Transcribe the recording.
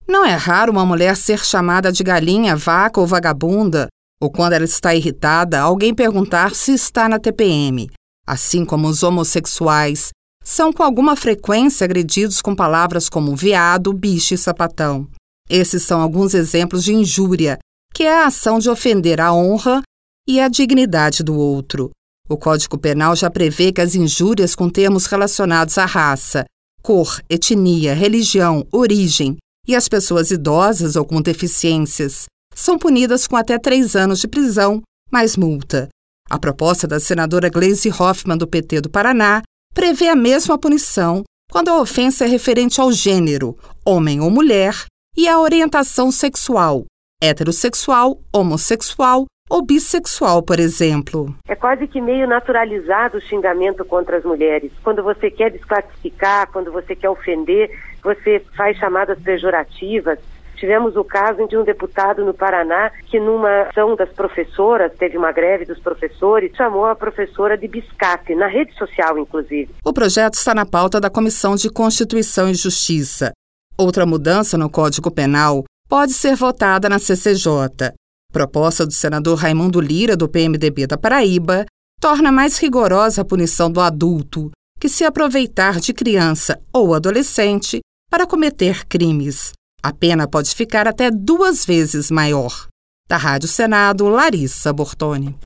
Não é raro uma mulher ser chamada de galinha, vaca ou vagabunda, ou quando ela está irritada, alguém perguntar se está na TPM. Assim como os homossexuais, são com alguma frequência agredidos com palavras como viado, bicho e sapatão. Esses são alguns exemplos de injúria, que é a ação de ofender a honra e a dignidade do outro. O Código Penal já prevê que as injúrias com termos relacionados à raça, cor, etnia, religião, origem e as pessoas idosas ou com deficiências são punidas com até 3 anos de prisão, mais multa. A proposta da senadora Gleisi Hoffmann, do PT do Paraná, prevê a mesma punição quando a ofensa é referente ao gênero, homem ou mulher, e à orientação sexual, heterossexual, homossexual ou bissexual, por exemplo. É quase que meio naturalizado o xingamento contra as mulheres. Quando você quer desclassificar, quando você quer ofender, você faz chamadas pejorativas. Tivemos o caso de um deputado no Paraná que, numa ação das professoras, teve uma greve dos professores, chamou a professora de biscate, na rede social, inclusive. O projeto está na pauta da Comissão de Constituição e Justiça. Outra mudança no Código Penal pode ser votada na CCJ. Proposta do senador Raimundo Lira, do PMDB da Paraíba, torna mais rigorosa a punição do adulto que se aproveitar de criança ou adolescente para cometer crimes. A pena pode ficar até 2 vezes maior. Da Rádio Senado, Larissa Bortoni.